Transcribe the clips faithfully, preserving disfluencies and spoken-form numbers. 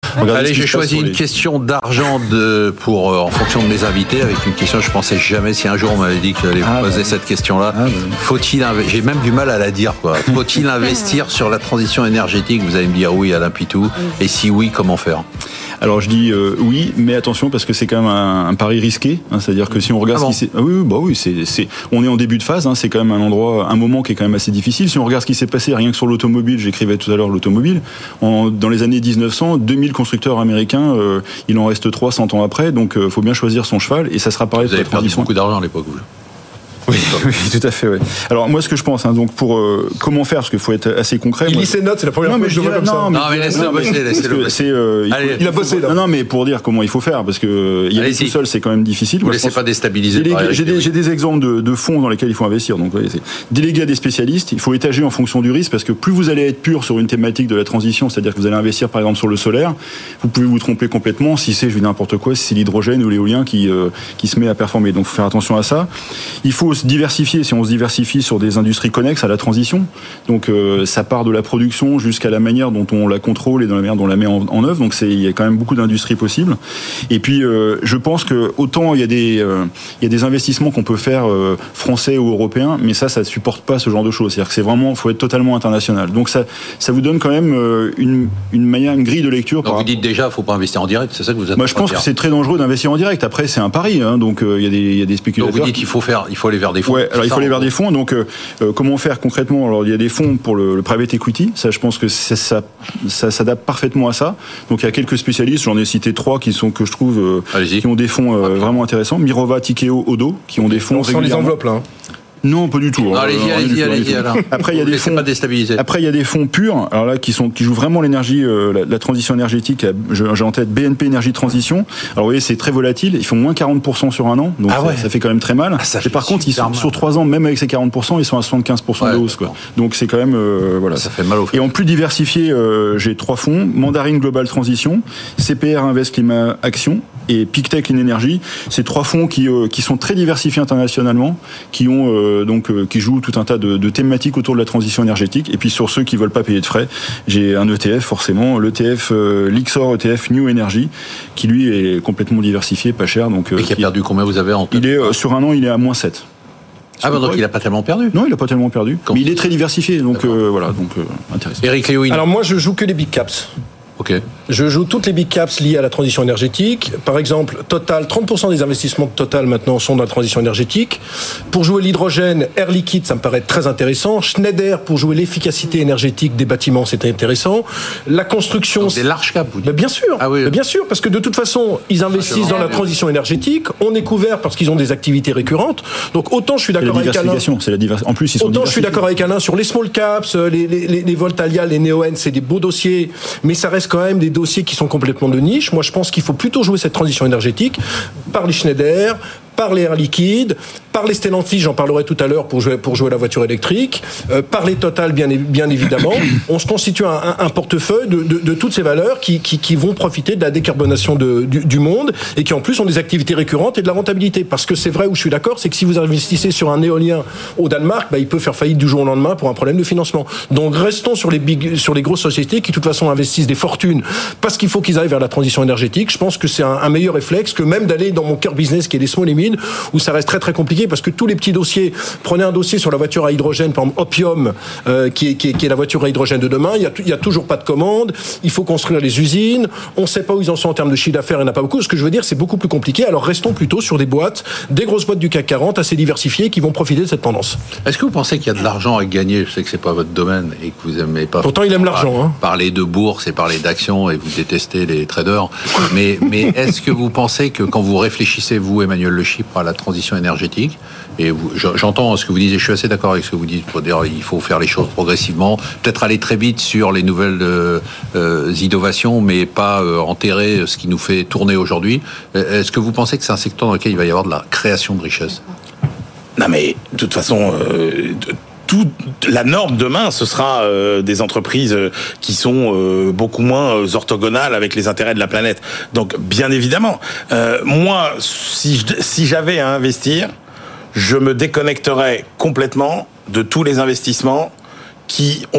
Allez, j'ai choisi une les... question d'argent de, pour, euh, en fonction de mes invités, avec une question, je pensais jamais, si un jour on m'avait dit que j'allais ah, poser bah, cette question-là, ah, bah. faut-il, j'ai même du mal à la dire, quoi. Faut-il investir sur la transition énergétique? Vous allez me dire oui, Alain Pitou. Et si oui, comment faire? Alors je dis euh, oui, mais attention parce que c'est quand même un, un pari risqué. Hein, c'est-à-dire que si on regarde ah bon. ce qui s'est, ah oui, bah oui, c'est, c'est, on est en début de phase. Hein, c'est quand même un endroit, un moment qui est quand même assez difficile. Si on regarde ce qui s'est passé, rien que sur l'automobile, j'écrivais tout à l'heure l'automobile. En, dans les années dix-neuf cents, deux mille constructeurs américains, euh, il en reste trois cent ans après. Donc, il euh, faut bien choisir son cheval. Et ça sera pareil. Vous avez perdu beaucoup d'argent à l'époque. Vous. Oui, oui, tout à fait. Oui. Alors moi, ce que je pense, hein, donc pour euh, comment faire, parce qu'il faut être assez concret. Il moi, lit ses notes, c'est la première non, fois que je vois comme non, ça. Mais, non, mais laissez-le bosser, laissez-le bosser. Euh, il, Allez, faut, il a bossé là. Non, non, mais pour dire comment il faut faire, parce que y aller tout seul, c'est quand même difficile. Vous moi, laissez pas déstabiliser. J'ai, des, j'ai, des, j'ai des exemples de, de fonds dans lesquels il faut investir. Donc, ouais, c'est déléguer à des spécialistes. Il faut étager en fonction du risque, parce que plus vous allez être pur sur une thématique de la transition, c'est-à-dire que vous allez investir par exemple sur le solaire, vous pouvez vous tromper complètement. Si c'est, je vais n'importe quoi, si c'est l'hydrogène ou l'éolien qui euh, qui se met à performer. Donc, faut faire attention à ça. Il faut se diversifier. Si on se diversifie sur des industries connexes à la transition. Donc euh, ça part de la production jusqu'à la manière dont on la contrôle et dans la manière dont on la met en, en œuvre. Donc c'est, il y a quand même beaucoup d'industries possibles. Et puis euh, je pense que autant il y a des euh, il y a des investissements qu'on peut faire euh, français ou européens, mais ça ça ne supporte pas ce genre de choses. C'est-à-dire que c'est vraiment, faut être totalement international. Donc ça ça vous donne quand même euh, une une manière, une grille de lecture. Donc vous dites déjà, il faut pas investir en direct. C'est ça que vous êtes. Moi je pense que c'est très dangereux d'investir en direct. Après c'est un pari. Hein, donc il euh, y a des il y a des spéculateurs. Donc vous dites qu'il faut faire, il faut aller vers des fonds. Ouais. Alors il faut aller vers des fonds. Donc euh, Euh, comment faire concrètement? Alors il y a des fonds pour le, le private equity, ça je pense que ça, ça, ça s'adapte parfaitement à ça. Donc il y a quelques spécialistes, j'en ai cité trois qui sont que je trouve euh, qui ont des fonds euh, vraiment intéressants. Mirova, Tikeo, Odo, qui ont des fonds. On sent les enveloppes là. Non, pas du tout. Non, allez-y, allez-y, allez-y. Après, il y a des fonds. Pas déstabiliser. Après, il y a des fonds purs. Alors là, qui sont, qui jouent vraiment l'énergie, euh, la, la transition énergétique. J'ai en tête B N P Énergie Transition. Alors, vous voyez, c'est très volatile. Ils font moins quarante pour cent sur un an. Donc, ah ouais. ça, ça fait quand même très mal. Ah, et par contre, ils sont mal. Sur trois ans, même avec ces quarante pour cent, ils sont à soixante-quinze pour cent ouais, de hausse, quoi. Donc, c'est quand même, euh, voilà. Ça fait mal au fait. Et en plus diversifié, euh, j'ai trois fonds. Mandarin Global Transition, C P R Invest Climat Action et PicTech Clean Energy. C'est trois fonds qui, euh, qui sont très diversifiés internationalement, qui ont, euh, donc, euh, qui jouent tout un tas de, de thématiques autour de la transition énergétique. Et puis sur ceux qui veulent pas payer de frais, j'ai un E T F forcément, l'E T F euh, Lixor E T F New Energy, qui lui est complètement diversifié, pas cher. Donc, euh, et qui a qui, perdu combien vous avez en Il est euh, sur un an, il est à moins sept. Ah bah donc il n'a pas tellement perdu. Non, il n'a pas tellement perdu. Quand mais il est très diversifié, donc euh, voilà, donc euh, intéressant. Eric Léouin. Alors moi, je joue que les big caps. Ok. Je joue toutes les big caps liées à la transition énergétique. Par exemple, Total, trente pour cent des investissements de Total maintenant sont dans la transition énergétique. Pour jouer l'hydrogène, Air Liquide, ça me paraît très intéressant. Schneider, pour jouer l'efficacité énergétique des bâtiments, c'est intéressant. La construction... Donc des large caps, vous dites. Mais bien sûr, ah oui. mais bien sûr, parce que de toute façon, ils investissent ah, dans la transition énergétique. On est couvert parce qu'ils ont des activités récurrentes. Donc autant je suis d'accord avec Alain... C'est la divers... En plus, ils sont autant je suis d'accord avec Alain sur les small caps, les, les, les, les Voltalia, les Neoen, c'est des beaux dossiers, mais ça reste quand même des dossiers qui sont complètement de niche. Moi, je pense qu'il faut plutôt jouer cette transition énergétique par les Schneider, par les Air Liquide, par les Stellantis, j'en parlerai tout à l'heure pour jouer, pour jouer la voiture électrique, euh, par les Total, bien, bien évidemment. On se constitue un, un, un portefeuille de, de, de toutes ces valeurs qui, qui, qui vont profiter de la décarbonation de, du, du monde et qui en plus ont des activités récurrentes et de la rentabilité. Parce que c'est vrai où je suis d'accord, c'est que si vous investissez sur un éolien au Danemark, bah, il peut faire faillite du jour au lendemain pour un problème de financement. Donc restons sur les, big, sur les grosses sociétés qui de toute façon investissent des fortunes parce qu'il faut qu'ils aillent vers la transition énergétique. Je pense que c'est un, un meilleur réflexe que même d'aller dans mon cœur business qui est les small et mid, où ça reste très très compliqué parce que tous les petits dossiers, prenez un dossier sur la voiture à hydrogène, par exemple Opium, euh, qui, est, qui, est, qui est la voiture à hydrogène de demain, il y a, il y a toujours pas de commande, il faut construire les usines, on ne sait pas où ils en sont en termes de chiffre d'affaires, il n'y en a pas beaucoup. Ce que je veux dire, c'est beaucoup plus compliqué. Alors restons plutôt sur des boîtes, des grosses boîtes du C A C quarante assez diversifiées qui vont profiter de cette tendance. Est-ce que vous pensez qu'il y a de l'argent à gagner? Je sais que c'est pas votre domaine et que vous aimez pas. Pourtant, il aime l'argent. Hein. Parler de bourse et parler d'actions et vous détestez les traders. mais, mais est-ce que vous pensez que quand vous réfléchissez, vous, Emmanuel Le Chypre, à la transition énergétique, et vous, j'entends ce que vous disiez, je suis assez d'accord avec ce que vous dites, pour dire il faut faire les choses progressivement, peut-être aller très vite sur les nouvelles euh, euh, innovations, mais pas euh, enterrer ce qui nous fait tourner aujourd'hui. Est-ce que vous pensez que c'est un secteur dans lequel il va y avoir de la création de richesse? Non mais, de toute façon... Euh, Toute la norme demain, ce sera euh, des entreprises qui sont euh, beaucoup moins orthogonales avec les intérêts de la planète. Donc, bien évidemment, euh, moi, si, je, si j'avais à investir, je me déconnecterais complètement de tous les investissements qui ont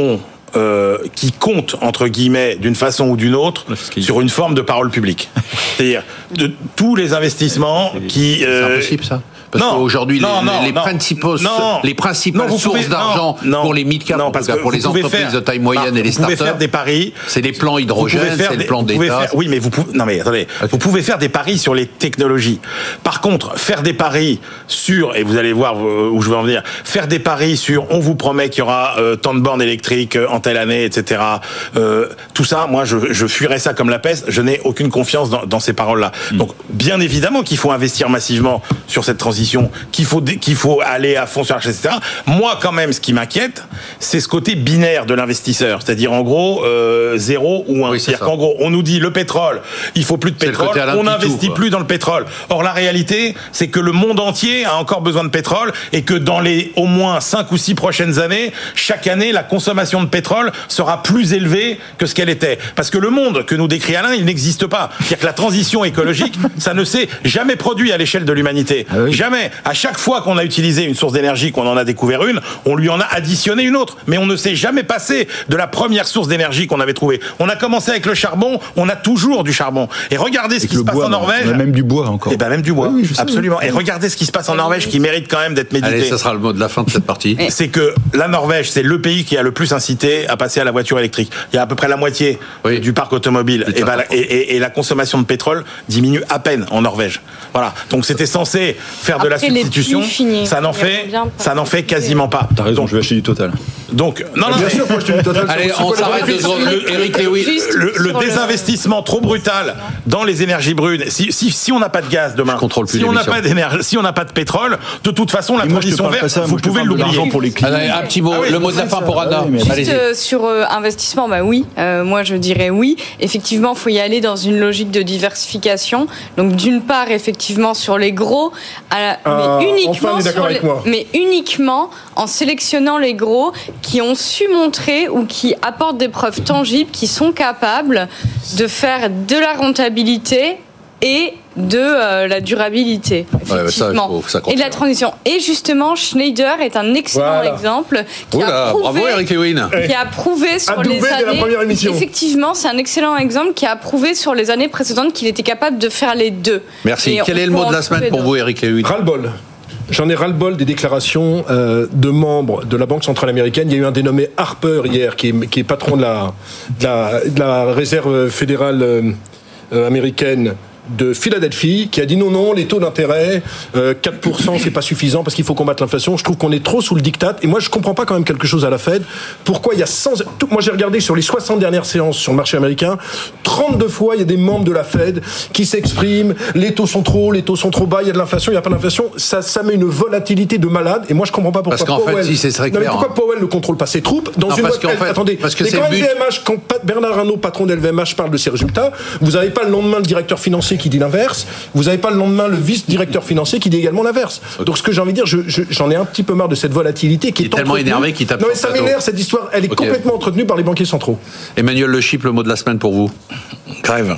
euh, qui comptent entre guillemets d'une façon ou d'une autre sur une forme de parole publique. C'est-à-dire de tous les investissements qui. Euh, c'est impossible ça. Parce non, qu'aujourd'hui, non, les, non, les, non, principaux, non, les principales non, sources pouvez, d'argent non, pour les mid-cap, non, parce que que pour les entreprises faire, de taille moyenne non, et les startups, startups, faire des paris, c'est les plans hydrogène, c'est le plan d'État. Oui, mais vous pouvez, non mais attendez, okay. vous pouvez faire des paris sur les technologies. Par contre, faire des paris sur, et vous allez voir où je veux en venir, faire des paris sur, on vous promet qu'il y aura euh, tant de bornes électriques en telle année, et cetera. Euh, tout ça, moi, je, je fuirais ça comme la peste. Je n'ai aucune confiance dans, dans ces paroles-là. Mm. Donc, bien évidemment qu'il faut investir massivement sur cette transition, qu'il faut, qu'il faut aller à fond sur la et cetera. Moi, quand même, ce qui m'inquiète, c'est ce côté binaire de l'investisseur. C'est-à-dire, en gros, euh, zéro ou un. Oui, c'est-à-dire qu'en gros, on nous dit le pétrole, il faut plus de pétrole, on n'investit plus dans le pétrole. Or, la réalité, c'est que le monde entier a encore besoin de pétrole et que dans les au moins cinq ou six prochaines années, chaque année, la consommation de pétrole sera plus élevée que ce qu'elle était. Parce que le monde que nous décrit Alain, il n'existe pas. C'est-à-dire que la transition écologique, ça ne s'est jamais produit à l'échelle de l'humanité. Ah oui. Jamais. À chaque fois qu'on a utilisé une source d'énergie, qu'on en a découvert une, on lui en a additionné une autre. Mais on ne s'est jamais passé de la première source d'énergie qu'on avait trouvée. On a commencé avec le charbon, on a toujours du charbon. Et regardez ce qui se passe en Norvège. On a même du bois encore. Et ben même du bois. Oui, oui, absolument. Sais. Et regardez ce qui se passe en Norvège qui mérite quand même d'être médité. Allez, ça sera le mot de la fin de cette partie. C'est que la Norvège, c'est le pays qui a le plus incité à passer à la voiture électrique. Il y a à peu près la moitié oui. du parc automobile. Et, ben, et, et, et la consommation de pétrole diminue à peine en Norvège. Voilà. Donc c'était censé faire Après, de la substitution. Ça n'en fait, ça n'en fait quasiment pas. T'as raison, donc, je vais acheter du Total. Donc, non, non, bien mais... sûr, moi je te dis Total. Allez, on s'arrête de le, Eric Lewin. Le, le désinvestissement le... trop brutal dans les énergies brunes. Si, si, si on n'a pas de gaz demain, si on n'a pas d'énergie, si on n'a pas de pétrole, de toute façon, la transition verte, ça, vous pouvez l'oublier. Pour les Allez, un petit mot, ah oui, le mot de la fin pour Anna. Juste euh, sur euh, investissement, bah oui, euh, moi je dirais oui. Effectivement, il faut y aller dans une logique de diversification. Donc d'une part, effectivement, sur les gros, à, euh, mais uniquement enfin, sur les, mais uniquement en sélectionnant les gros qui ont su montrer ou qui apportent des preuves tangibles, qui sont capables de faire de la rentabilité et de euh, la durabilité, effectivement, ouais, ça, faut, et de la transition. Et justement, Schneider est un excellent voilà. exemple qui Oula, a prouvé, bravo Eric Lewin. qui a prouvé sur les années. Effectivement, c'est un excellent exemple qui a prouvé sur les années précédentes qu'il était capable de faire les deux. Merci. Et Quel est le mot de la semaine pour d'autres. vous, Eric Lewin? Ras-le-bol. J'en ai ras-le-bol des déclarations euh, de membres de la Banque centrale américaine. Il y a eu un dénommé Harper hier, qui est, qui est patron de la, de la, de la réserve fédérale euh, euh, américaine de Philadelphie, qui a dit non, non, les taux d'intérêt, euh, quatre pour cent, c'est pas suffisant parce qu'il faut combattre l'inflation. Je trouve qu'on est trop sous le diktat. Et moi, je comprends pas quand même quelque chose à la Fed. Pourquoi il y a cent... Moi, j'ai regardé sur les soixante dernières séances sur le marché américain, trente-deux fois, il y a des membres de la Fed qui s'expriment. Les taux sont trop hauts, les taux sont trop bas, il y a de l'inflation, il n'y a pas d'inflation. Ça, ça met une volatilité de malade. Et moi, je comprends pas pourquoi parce qu'en Powell... fait, si c'est très clair. Non, mais pourquoi Powell ne contrôle pas ses troupes dans non, une parce boîte... qu'en fait, Attendez, parce que mais c'est quand le but... L V M H, quand Bernard Arnault, patron d'L V M H, parle de ses résultats, vous n'avez pas le lendemain le directeur financier qui dit l'inverse. Vous n'avez pas le lendemain le vice-directeur financier qui dit également l'inverse. Okay. Donc ce que j'ai envie de dire, je, je, j'en ai un petit peu marre de cette volatilité qui est, est tellement énervé qu'il tape. Non mais ça m'énerve cette histoire, elle est okay. complètement entretenue par les banquiers centraux. Emmanuel Le Chypre, le mot de la semaine pour vous. Grève.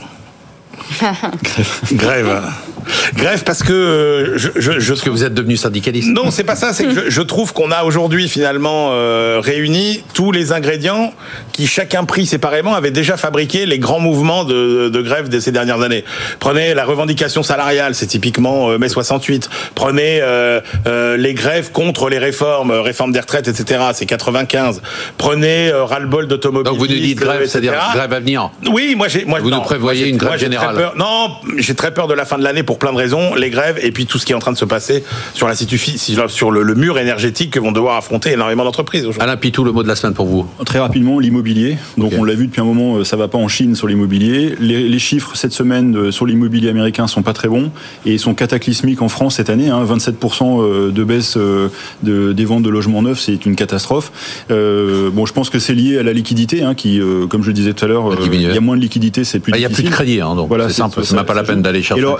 Grève. Grève parce que euh, je, je, je parce que vous êtes devenu syndicaliste. Non, c'est pas ça. C'est que je, je trouve qu'on a aujourd'hui finalement euh, réuni tous les ingrédients qui, chacun pris séparément, avaient déjà fabriqué les grands mouvements de, de grève de ces dernières années. Prenez la revendication salariale, c'est typiquement euh, mai soixante-huit. Prenez euh, euh, les grèves contre les réformes, euh, réforme des retraites, et cetera. C'est quatre-vingt-quinze. Prenez euh, ras-le-bol d'automobilistes. Donc vous nous dites grève, c'est-à-dire grève à venir. Oui, moi j'ai. Moi, vous non, nous prévoyez moi, une grève moi, générale. Peur, non, j'ai très peur de la fin de l'année pour plein de raisons, les grèves et puis tout ce qui est en train de se passer sur la sur le, le mur énergétique que vont devoir affronter énormément d'entreprises aujourd'hui. Alain Pitou, le mot de la semaine pour vous. Très rapidement, l'immobilier. Donc okay. on l'a vu depuis un moment, ça va pas en Chine sur l'immobilier. Les, les chiffres cette semaine sur l'immobilier américain sont pas très bons et sont cataclysmiques en France cette année. Hein, vingt-sept pour cent de baisse de, des ventes de logements neufs, c'est une catastrophe. Euh, bon, je pense que c'est lié à la liquidité, hein, qui, euh, comme je le disais tout à l'heure, il euh, y a moins de liquidité, c'est plus ah, difficile. Il y a plus de crédit, hein, donc voilà, c'est, c'est simple, c'est, c'est même pas la peine d'aller chercher alors, le crédit. Ce qui est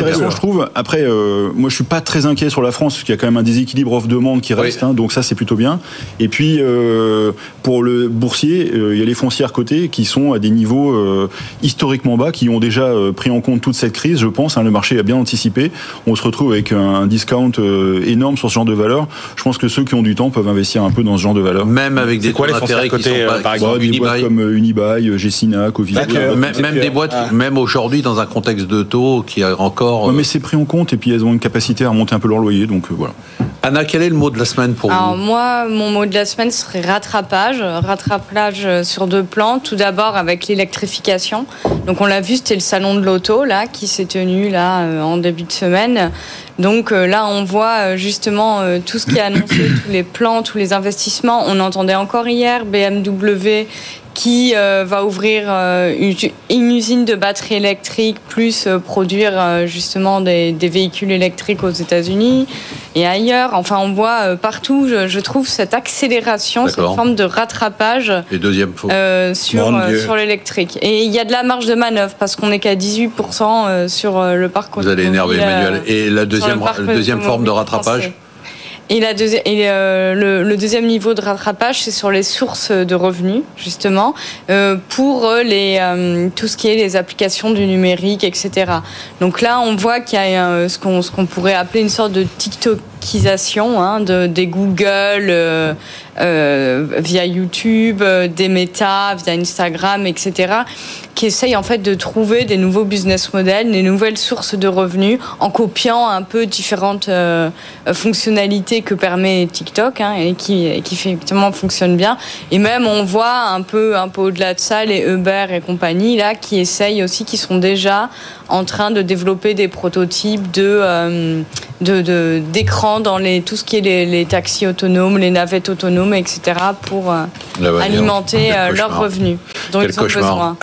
intéressant, je trouve. Après, euh, moi, je suis pas très inquiet sur la France, parce qu'il y a quand même un déséquilibre offre-demande qui reste, oui. hein, donc ça, c'est plutôt bien. Et puis, euh, pour le boursier, euh, il y a les foncières cotées qui sont à des niveaux euh, historiquement bas, qui ont déjà euh, pris en compte toute cette crise, je pense. Hein, le marché a bien anticipé. On se retrouve avec un, un discount euh, énorme sur ce genre de valeur. Je pense que ceux qui ont du temps peuvent investir un peu dans ce genre de valeur. Même avec des taux d'intérêt qui sont pas, par exemple, bah, des boîtes comme Unibail, Gecina, Covivio. Même, même des boîtes, ah. même aujourd'hui, dans un contexte de taux qui a encore... Ouais, mais c'est pris en compte, et puis elles ont une capacité à remonter un peu leur loyer, donc euh, voilà. Anna, quel est le mot de la semaine pour Alors, vous ? Moi, mon mot de la semaine serait rattrapage. Rattrapage sur deux plans. Tout d'abord avec l'électrification. Donc on l'a vu, c'était le salon de l'auto là qui s'est tenu là euh, en début de semaine. Donc euh, là, on voit euh, justement euh, tout ce qui est annoncé, tous les plans, tous les investissements. On entendait encore hier B M W qui euh, va ouvrir euh, une, une usine de batteries électriques, plus euh, produire euh, justement des, des véhicules électriques aux États-Unis et ailleurs. Enfin, on voit euh, partout, je, je trouve, cette accélération, D'accord. cette forme de rattrapage et deuxième fois. Euh, sur, euh, sur l'électrique. Et il y a de la marge de manœuvre, parce qu'on n'est qu'à dix-huit pour cent sur euh, le parc automobile. Vous allez énerver Emmanuel. Et la deuxième, la deuxième forme de rattrapage français. Et, la deuxi- et euh, le, le deuxième niveau de rattrapage, c'est sur les sources de revenus, justement, euh, pour les, euh, tout ce qui est les applications du numérique, et cetera. Donc là, on voit qu'il y a euh, ce, qu'on, ce qu'on pourrait appeler une sorte de TikTokisation hein, de, des Google euh, euh, via YouTube, euh, des Meta, via Instagram, et cetera, qui essayent en fait de trouver des nouveaux business models, des nouvelles sources de revenus, en copiant un peu différentes euh, fonctionnalités que permet TikTok hein, et qui, et qui effectivement fonctionne bien. Et même on voit un peu, un peu au-delà de ça les Uber et compagnie là qui essayent aussi, qui sont déjà en train de développer des prototypes de, euh, de, de d'écrans dans les tout ce qui est les, les taxis autonomes, les navettes autonomes, et cetera pour euh, alimenter euh, leurs revenus dont Quel ils ont cauchemar. besoin.